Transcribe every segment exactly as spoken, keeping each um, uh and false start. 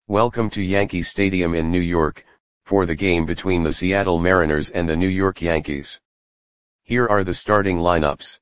Welcome to Yankee Stadium in New York, for the game between the Seattle Mariners and the New York Yankees. Here are the starting lineups.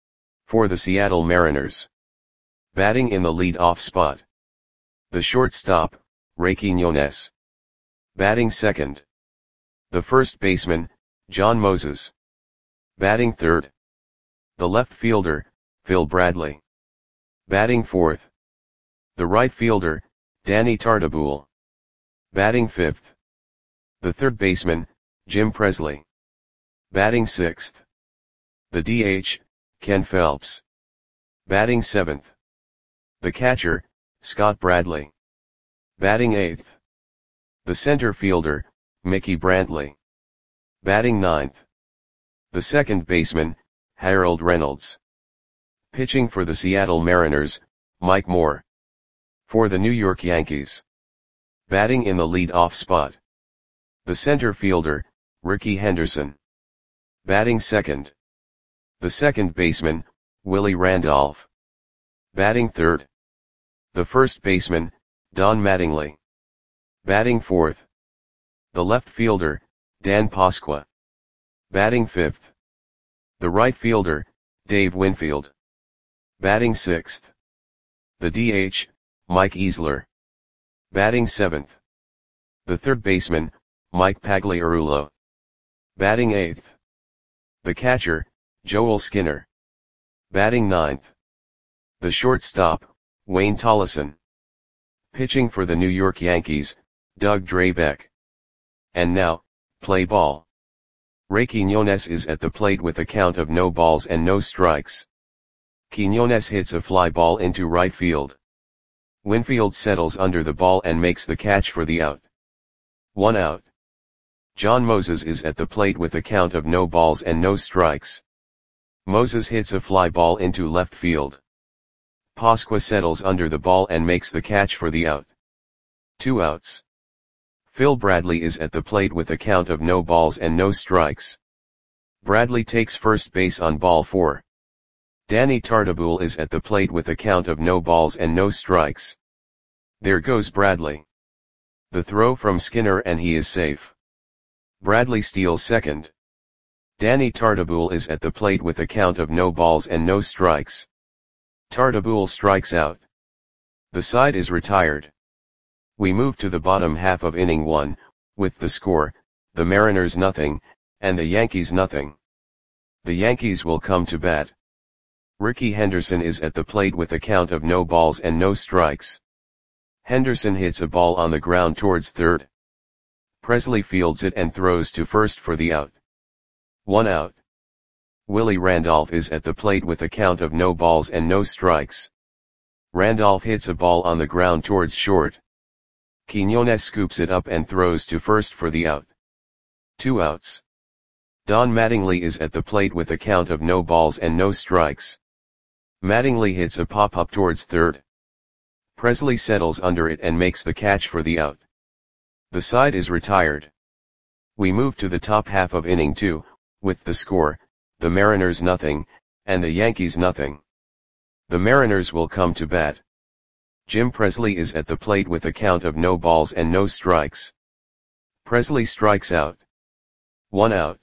For the Seattle Mariners. Batting in the lead-off spot. The shortstop, Ray Quiñones. Batting second. The first baseman, John Moses. Batting third. The left fielder, Phil Bradley. Batting fourth. The right fielder, Danny Tartabull. Batting fifth. The third baseman, Jim Presley. Batting sixth. The D H, Ken Phelps. Batting seventh. The catcher, Scott Bradley. Batting eighth. The center fielder, Mickey Brantley. Batting ninth. The second baseman, Harold Reynolds. Pitching for the Seattle Mariners, Mike Moore. For the New York Yankees. Batting in the lead-off spot. The center fielder, Rickey Henderson. Batting second. The second baseman, Willie Randolph. Batting third. The first baseman, Don Mattingly. Batting fourth. The left fielder, Dan Pasqua. Batting fifth. The right fielder, Dave Winfield. Batting sixth. The D H, Mike Easler. Batting seventh. The third baseman, Mike Pagliarulo. Batting eighth. The catcher, Joel Skinner. Batting ninth. The shortstop, Wayne Tollison. Pitching for the New York Yankees, Doug Drabek. And now, play ball. Ray Quiñones is at the plate with a count of no balls and no strikes. Quiñones hits a fly ball into right field. Winfield settles under the ball and makes the catch for the out. One out. John Moses is at the plate with a count of no balls and no strikes. Moses hits a fly ball into left field. Pasqua settles under the ball and makes the catch for the out. Two outs. Phil Bradley is at the plate with a count of no balls and no strikes. Bradley takes first base on ball four. Danny Tartabull is at the plate with a count of no balls and no strikes. There goes Bradley. The throw from Skinner and he is safe. Bradley steals second. Danny Tartabull is at the plate with a count of no balls and no strikes. Tartabull strikes out. The side is retired. We move to the bottom half of inning one, with the score, the Mariners nothing, and the Yankees nothing. The Yankees will come to bat. Rickey Henderson is at the plate with a count of no balls and no strikes. Henderson hits a ball on the ground towards third. Presley fields it and throws to first for the out. One out. Willie Randolph is at the plate with a count of no balls and no strikes. Randolph hits a ball on the ground towards short. Quiñones scoops it up and throws to first for the out. Two outs. Don Mattingly is at the plate with a count of no balls and no strikes. Mattingly hits a pop-up towards third. Presley settles under it and makes the catch for the out. The side is retired. We move to the top half of inning two, with the score, the Mariners nothing, and the Yankees nothing. The Mariners will come to bat. Jim Presley is at the plate with a count of no balls and no strikes. Presley strikes out. One out.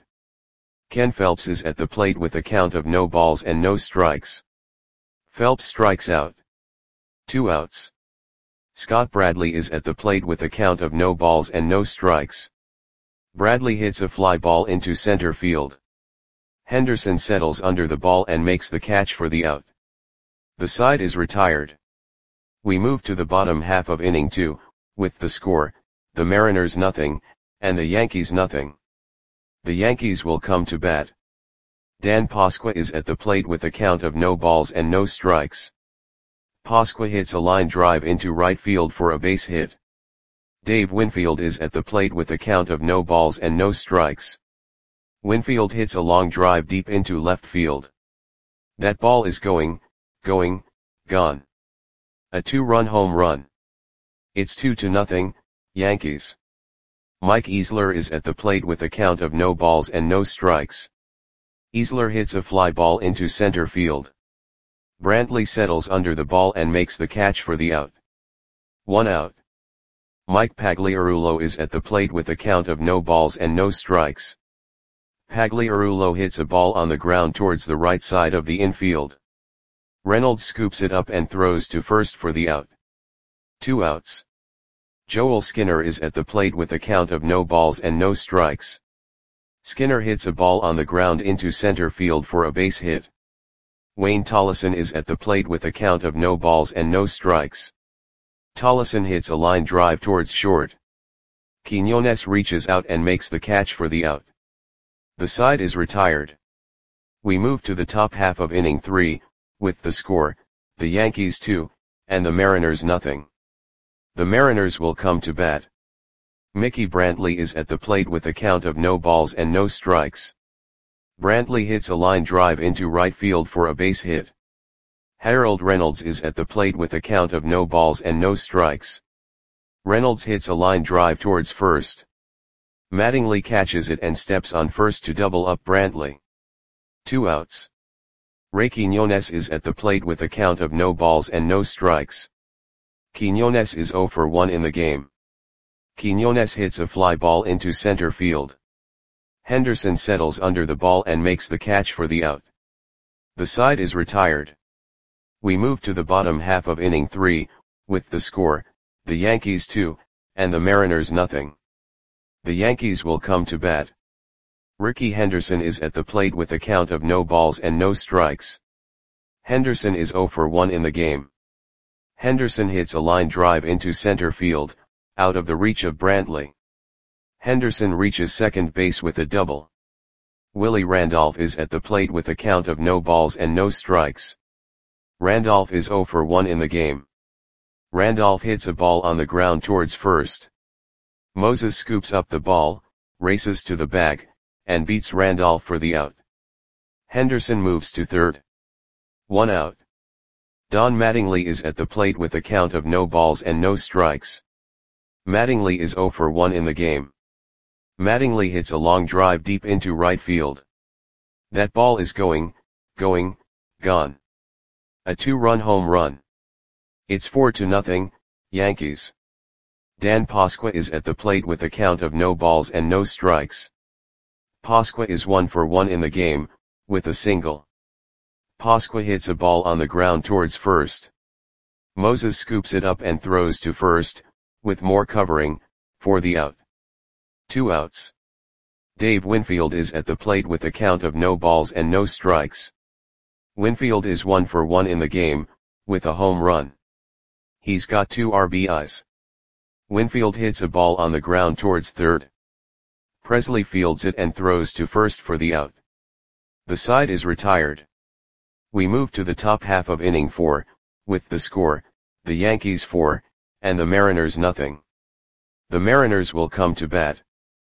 Ken Phelps is at the plate with a count of no balls and no strikes. Phelps strikes out. Two outs. Scott Bradley is at the plate with a count of no balls and no strikes. Bradley hits a fly ball into center field. Henderson settles under the ball and makes the catch for the out. The side is retired. We move to the bottom half of inning two, with the score, the Mariners nothing, and the Yankees nothing. The Yankees will come to bat. Dan Pasqua is at the plate with a count of no balls and no strikes. Pasqua hits a line drive into right field for a base hit. Dave Winfield is at the plate with a count of no balls and no strikes. Winfield hits a long drive deep into left field. That ball is going, going, gone. A two-run home run. It's two to nothing, Yankees. Mike Easler is at the plate with a count of no balls and no strikes. Easler hits a fly ball into center field. Brantley settles under the ball and makes the catch for the out. One out. Mike Pagliarulo is at the plate with a count of no balls and no strikes. Pagliarulo hits a ball on the ground towards the right side of the infield. Reynolds scoops it up and throws to first for the out. Two outs. Joel Skinner is at the plate with a count of no balls and no strikes. Skinner hits a ball on the ground into center field for a base hit. Wayne Tollison is at the plate with a count of no balls and no strikes. Tollison hits a line drive towards short. Quiñones reaches out and makes the catch for the out. The side is retired. We move to the top half of inning three, with the score, the Yankees two, and the Mariners nothing. The Mariners will come to bat. Mickey Brantley is at the plate with a count of no balls and no strikes. Brantley hits a line drive into right field for a base hit. Harold Reynolds is at the plate with a count of no balls and no strikes. Reynolds hits a line drive towards first. Mattingly catches it and steps on first to double up Brantley. Two outs. Ray Quiñones is at the plate with a count of no balls and no strikes. Quiñones is oh for one in the game. Quiñones hits a fly ball into center field. Henderson settles under the ball and makes the catch for the out. The side is retired. We move to the bottom half of inning three, with the score, the Yankees two, and the Mariners nothing. The Yankees will come to bat. Ricky Henderson is at the plate with a count of no balls and no strikes. Henderson is oh for one in the game. Henderson hits a line drive into center field, out of the reach of Brantley. Henderson reaches second base with a double. Willie Randolph is at the plate with a count of no balls and no strikes. Randolph is oh for one in the game. Randolph hits a ball on the ground towards first. Moses scoops up the ball, races to the bag, and beats Randolph for the out. Henderson moves to third. One out. Don Mattingly is at the plate with a count of no balls and no strikes. Mattingly is oh for one in the game. Mattingly hits a long drive deep into right field. That ball is going, going, gone. A two-run home run. It's four to nothing, Yankees. Dan Pasqua is at the plate with a count of no balls and no strikes. Pasqua is one for one in the game, with a single. Pasqua hits a ball on the ground towards first. Moses scoops it up and throws to first, with more covering, for the out. Two outs. Dave Winfield is at the plate with a count of no balls and no strikes. Winfield is one for one in the game, with a home run. He's got two R B Is. Winfield hits a ball on the ground towards third. Presley fields it and throws to first for the out. The side is retired. We move to the top half of inning four, with the score, the Yankees four, and the Mariners nothing. The Mariners will come to bat.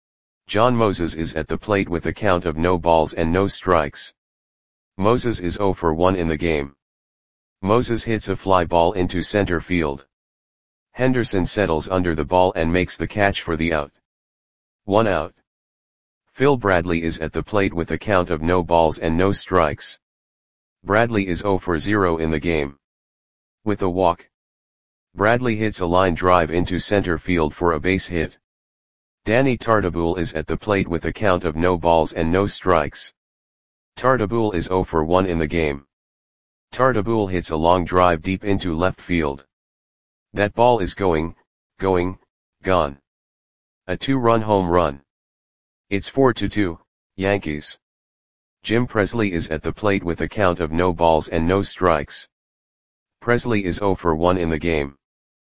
John Moses is at the plate with a count of no balls and no strikes. Moses is oh for one in the game. Moses hits a fly ball into center field. Henderson settles under the ball and makes the catch for the out. One out. Phil Bradley is at the plate with a count of no balls and no strikes. Bradley is oh for zero in the game. With a walk. Bradley hits a line drive into center field for a base hit. Danny Tartabull is at the plate with a count of no balls and no strikes. Tartabull is oh for one in the game. Tartabull hits a long drive deep into left field. That ball is going, going, gone. A two-run home run. It's four to two, Yankees. Jim Presley is at the plate with a count of no balls and no strikes. Presley is oh for one in the game.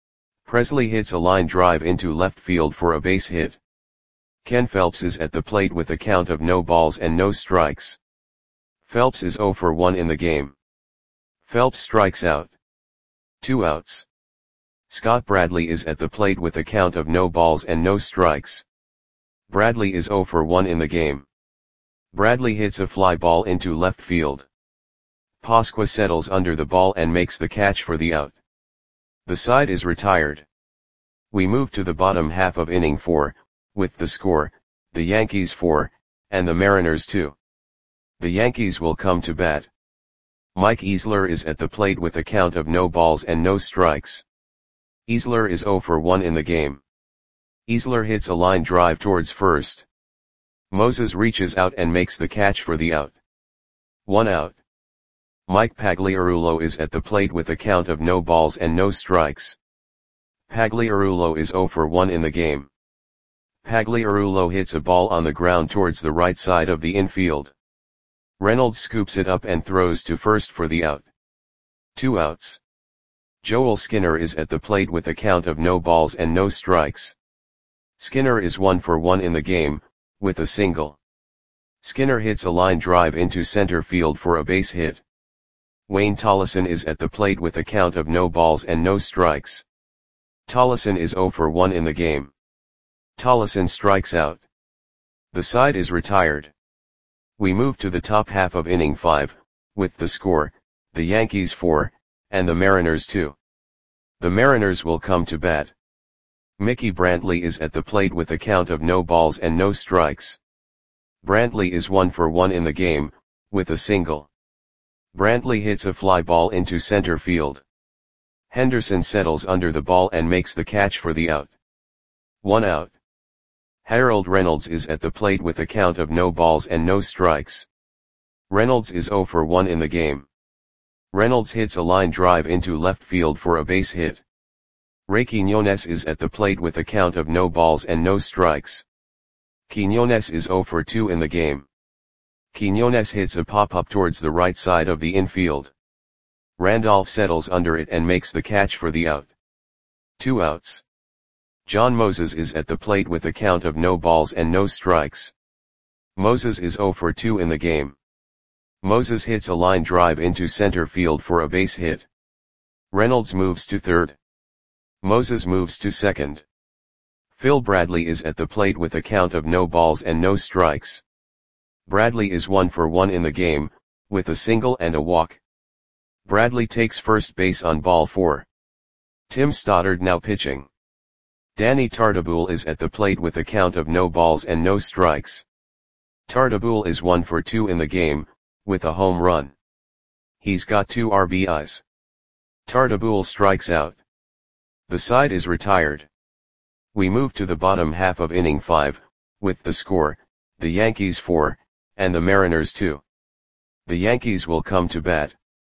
Presley hits a line drive into left field for a base hit. Ken Phelps is at the plate with a count of no balls and no strikes. Phelps is oh for one in the game. Phelps strikes out. Two outs. Scott Bradley is at the plate with a count of no balls and no strikes. Bradley is oh for one in the game. Bradley hits a fly ball into left field. Pasqua settles under the ball and makes the catch for the out. The side is retired. We move to the bottom half of inning four, with the score, the Yankees four, and the Mariners two. The Yankees will come to bat. Mike Easler is at the plate with a count of no balls and no strikes. Easler is oh for one in the game. Easler hits a line drive towards first. Moses reaches out and makes the catch for the out. One out. Mike Pagliarulo is at the plate with a count of no balls and no strikes. Pagliarulo is zero for one in the game. Pagliarulo hits a ball on the ground towards the right side of the infield. Reynolds scoops it up and throws to first for the out. Two outs. Joel Skinner is at the plate with a count of no balls and no strikes. Skinner is one for one in the game, with a single. Skinner hits a line drive into center field for a base hit. Wayne Tollison is at the plate with a count of no balls and no strikes. Tollison is zero for one in the game. Tollison strikes out. The side is retired. We move to the top half of inning five, with the score, the Yankees four, and the Mariners two. The Mariners will come to bat. Mickey Brantley is at the plate with a count of no balls and no strikes. Brantley is one for one in the game, with a single. Brantley hits a fly ball into center field. Henderson settles under the ball and makes the catch for the out. One out. Harold Reynolds is at the plate with a count of no balls and no strikes. Reynolds is zero for one in the game. Reynolds hits a line drive into left field for a base hit. Ray Quiñones is at the plate with a count of no balls and no strikes. Quiñones is zero for two in the game. Quiñones hits a pop-up towards the right side of the infield. Randolph settles under it and makes the catch for the out. Two outs. John Moses is at the plate with a count of no balls and no strikes. Moses is zero for two in the game. Moses hits a line drive into center field for a base hit. Reynolds moves to third. Moses moves to second. Phil Bradley is at the plate with a count of no balls and no strikes. Bradley is one for one in the game, with a single and a walk. Bradley takes first base on ball four. Tim Stoddard now pitching. Danny Tartabull is at the plate with a count of no balls and no strikes. Tartabull is one for two in the game, with a home run. He's got two R B Is. Tartabull strikes out. The side is retired. We move to the bottom half of inning five, with the score, the Yankees four, and the Mariners two. The Yankees will come to bat.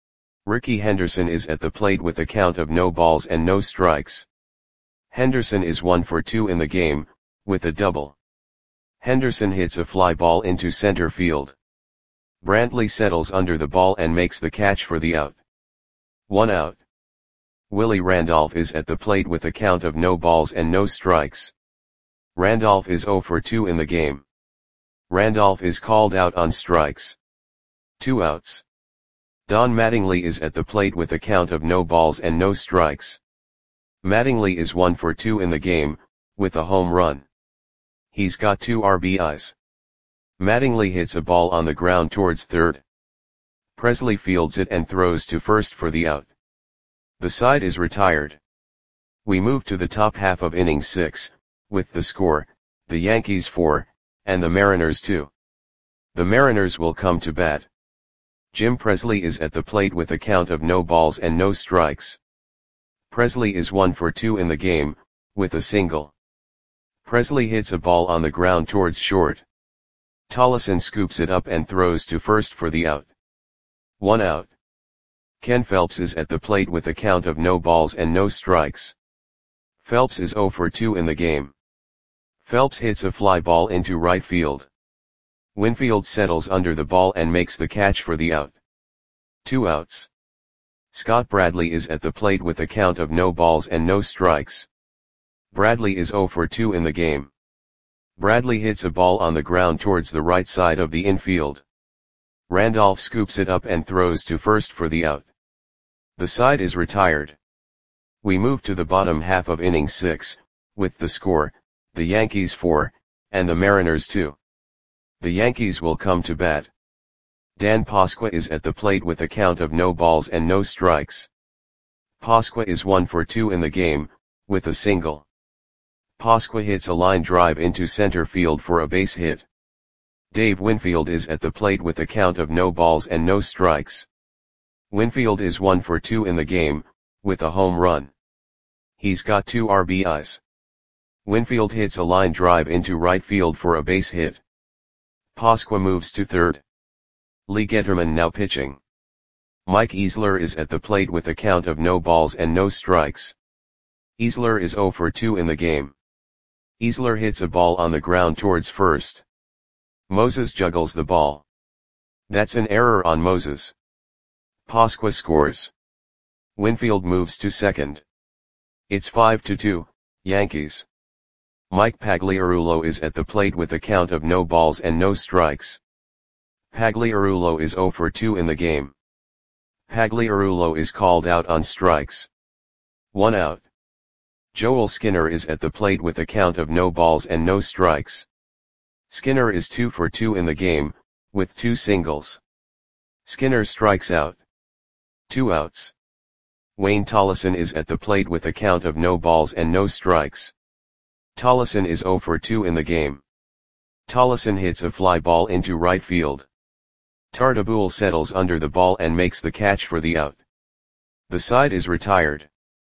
Ricky Henderson is at the plate with a count of no balls and no strikes. Henderson is one for two in the game, with a double. Henderson hits a fly ball into center field. Brantley settles under the ball and makes the catch for the out. One out. Willie Randolph is at the plate with a count of no balls and no strikes. Randolph is zero for two in the game. Randolph is called out on strikes. Two outs. Don Mattingly is at the plate with a count of no balls and no strikes. Mattingly is one for two in the game, with a home run. He's got two R B Is. Mattingly hits a ball on the ground towards third. Presley fields it and throws to first for the out. The side is retired. We move to the top half of inning six, with the score, the Yankees four, and the Mariners two. The Mariners will come to bat. Jim Presley is at the plate with a count of no balls and no strikes. Presley is one for two in the game, with a single. Presley hits a ball on the ground towards short. Tollison scoops it up and throws to first for the out. One out. Ken Phelps is at the plate with a count of no balls and no strikes. Phelps is zero for two in the game. Phelps hits a fly ball into right field. Winfield settles under the ball and makes the catch for the out. Two outs. Scott Bradley is at the plate with a count of no balls and no strikes. Bradley is zero for two in the game. Bradley hits a ball on the ground towards the right side of the infield. Randolph scoops it up and throws to first for the out. The side is retired. We move to the bottom half of inning six, with the score, the Yankees four, and the Mariners two. The Yankees will come to bat. Dan Pasqua is at the plate with a count of no balls and no strikes. Pasqua is one for two in the game, with a single. Pasqua hits a line drive into center field for a base hit. Dave Winfield is at the plate with a count of no balls and no strikes. Winfield is one for two in the game, with a home run. He's got two R B Is. Winfield hits a line drive into right field for a base hit. Pasqua moves to third. Lee Getterman now pitching. Mike Easler is at the plate with a count of no balls and no strikes. Easler is oh for two in the game. Easler hits a ball on the ground towards first. Moses juggles the ball. That's an error on Moses. Pasqua scores. Winfield moves to second. It's five to two, Yankees. Mike Pagliarulo is at the plate with a count of no balls and no strikes. Pagliarulo is oh for two in the game. Pagliarulo is called out on strikes. One out. Joel Skinner is at the plate with a count of no balls and no strikes. Skinner is two for two in the game, with two singles. Skinner strikes out. Two outs. Wayne Tollison is at the plate with a count of no balls and no strikes. Tollison is oh for two in the game. Tollison hits a fly ball into right field. Tartabull settles under the ball and makes the catch for the out. The side is retired.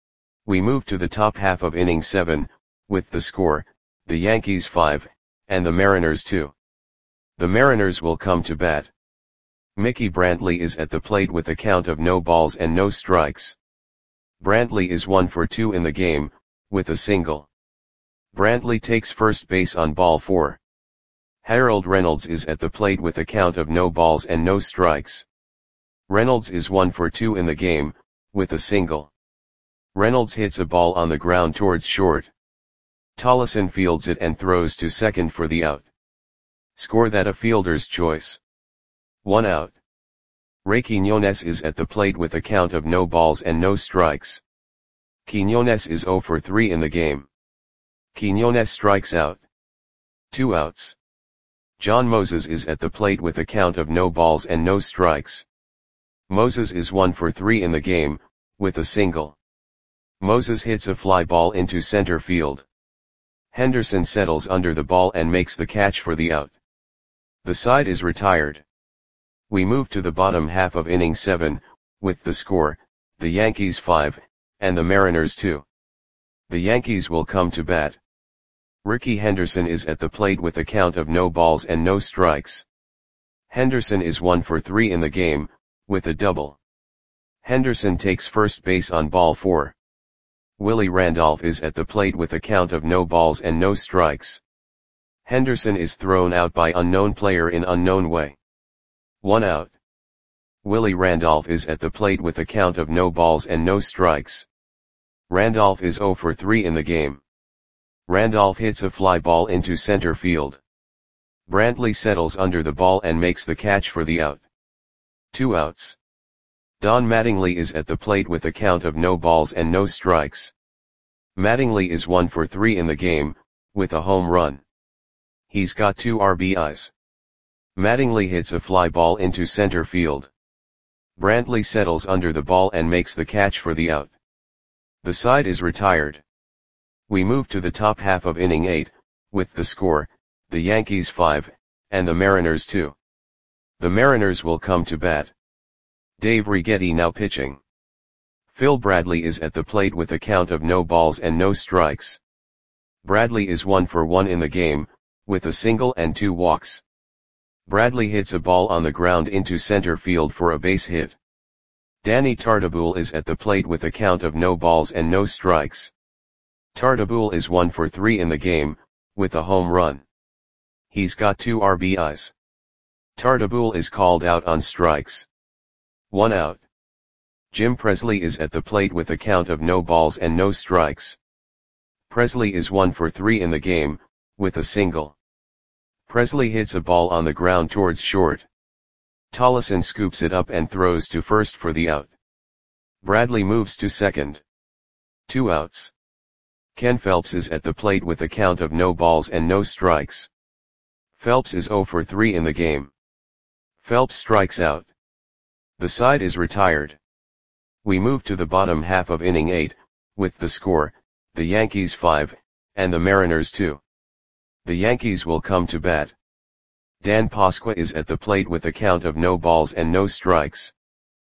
We move to the top half of inning seven, with the score, the Yankees five, and the Mariners two. The Mariners will come to bat. Mickey Brantley is at the plate with a count of no balls and no strikes. Brantley is one for two in the game, with a single. Brantley takes first base on ball four. Harold Reynolds is at the plate with a count of no balls and no strikes. Reynolds is one for two in the game, with a single. Reynolds hits a ball on the ground towards short. Tollison fields it and throws to second for the out. Score that a fielder's choice. One out. Ray Quiñones is at the plate with a count of no balls and no strikes. Quiñones is oh for three in the game. Quiñones strikes out. Two outs. John Moses is at the plate with a count of no balls and no strikes. Moses is one for three in the game, with a single. Moses hits a fly ball into center field. Henderson settles under the ball and makes the catch for the out. The side is retired. We move to the bottom half of inning seven, with the score, the Yankees five, and the Mariners two. The Yankees will come to bat. Ricky Henderson is at the plate with a count of no balls and no strikes. Henderson is one for three in the game, with a double. Henderson takes first base on ball four. Willie Randolph is at the plate with a count of no balls and no strikes. Henderson is thrown out by unknown player in unknown way. One out. Willie Randolph is at the plate with a count of no balls and no strikes. Randolph is oh for three in the game. Randolph hits a fly ball into center field. Brantley settles under the ball and makes the catch for the out. Two outs. Don Mattingly is at the plate with a count of no balls and no strikes. Mattingly is one for three in the game, with a home run. He's got two R B Is. Mattingly hits a fly ball into center field. Brantley settles under the ball and makes the catch for the out. The side is retired. We move to the top half of inning eight, with the score, the Yankees five, and the Mariners two. The Mariners will come to bat. Dave Righetti now pitching. Phil Bradley is at the plate with a count of no balls and no strikes. Bradley is one for one in the game, with a single and two walks. Bradley hits a ball on the ground into center field for a base hit. Danny Tartabull is at the plate with a count of no balls and no strikes. Tartabull is one for three in the game, with a home run. He's got two R B Is. Tartabull is called out on strikes. One out. Jim Presley is at the plate with a count of no balls and no strikes. Presley is one for three in the game, with a single. Presley hits a ball on the ground towards short. Tollison scoops it up and throws to first for the out. Bradley moves to second. Two outs. Ken Phelps is at the plate with a count of no balls and no strikes. Phelps is oh for three in the game. Phelps strikes out. The side is retired. We move to the bottom half of inning eight, with the score, the Yankees five, and the Mariners two. The Yankees will come to bat. Dan Pasqua is at the plate with a count of no balls and no strikes.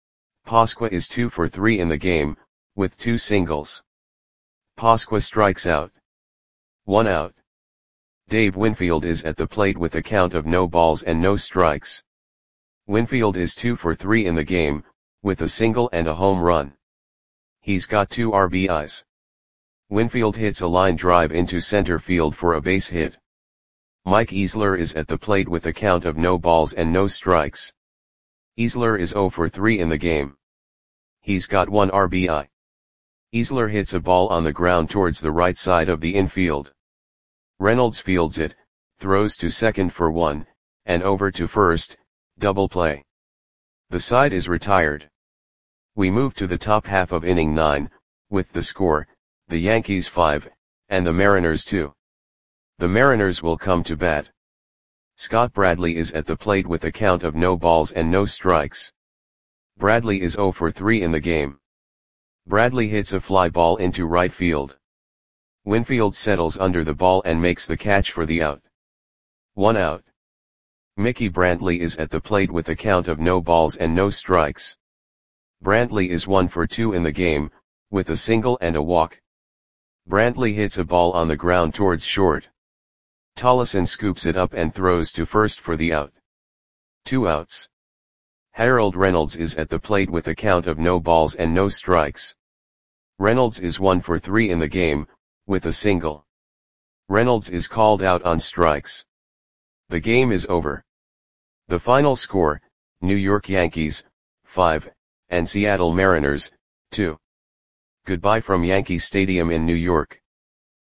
Pasqua is two for three in the game, with two singles. Pasqua strikes out. One out. Dave Winfield is at the plate with a count of no balls and no strikes. Winfield is two for three in the game, with a single and a home run. He's got two R B Is. Winfield hits a line drive into center field for a base hit. Mike Easler is at the plate with a count of no balls and no strikes. Easler is zero for three in the game. He's got one R B I. Easler hits a ball on the ground towards the right side of the infield. Reynolds fields it, throws to second for one, and over to first, double play. The side is retired. We move to the top half of inning nine, with the score, the Yankees five, and the Mariners two. The Mariners will come to bat. Scott Bradley is at the plate with a count of no balls and no strikes. Bradley is zero for three in the game. Bradley hits a fly ball into right field. Winfield settles under the ball and makes the catch for the out. One out. Mickey Brantley is at the plate with a count of no balls and no strikes. Brantley is one for two in the game, with a single and a walk. Brantley hits a ball on the ground towards short. Tollison scoops it up and throws to first for the out. Two outs. Harold Reynolds is at the plate with a count of no balls and no strikes. Reynolds is one for three in the game, with a single. Reynolds is called out on strikes. The game is over. The final score, New York Yankees, five, and Seattle Mariners, two. Goodbye from Yankee Stadium in New York.